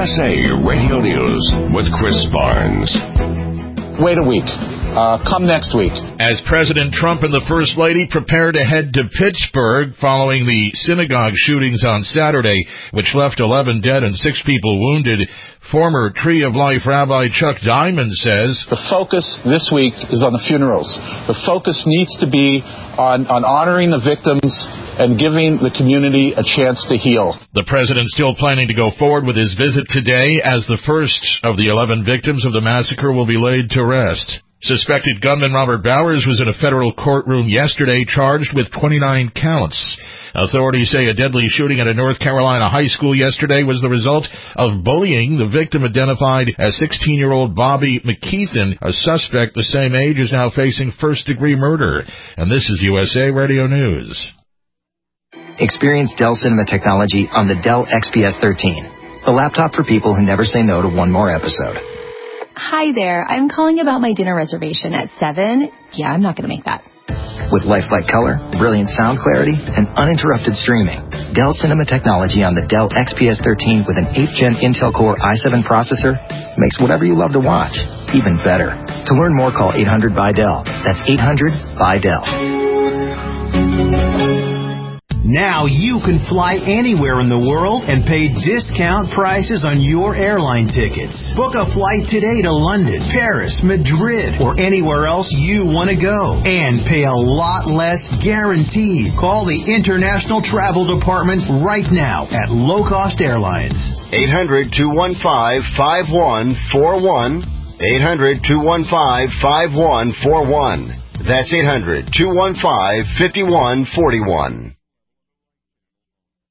USA Radio News with Chris Barnes. Wait a week. Come next week. As President Trump and the First Lady prepare to head to Pittsburgh following the synagogue shootings on Saturday, which left 11 dead and 6 people wounded, former Tree of Life Rabbi Chuck Diamond says, the focus this week is on the funerals. The focus needs to be on honoring the victims and giving the community a chance to heal. The president still planning to go forward with his visit today as the first of the 11 victims of the massacre will be laid to rest. Suspected gunman Robert Bowers was in a federal courtroom yesterday charged with 29 counts. Authorities say a deadly shooting at a North Carolina high school yesterday was the result of bullying. The victim, identified as 16-year-old Bobby McKeithen, a suspect the same age, is now facing first-degree murder. And this is USA Radio News. Experience Dell Cinema technology on the Dell XPS 13, the laptop for people who never say no to one more episode. Hi there. I'm calling about my dinner reservation at 7. Yeah, I'm not going to make that. With lifelike color, brilliant sound clarity, and uninterrupted streaming, Dell Cinema technology on the Dell XPS 13 with an 8th Gen Intel Core i7 processor makes whatever you love to watch even better. To learn more, call 800-BY-DELL. That's 800-BY-DELL. Now you can fly anywhere in the world and pay discount prices on your airline tickets. Book a flight today to London, Paris, Madrid, or anywhere else you want to go. And pay a lot less guaranteed. Call the International Travel Department right now at Low Cost Airlines. 800-215-5141. 800-215-5141. That's 800-215-5141.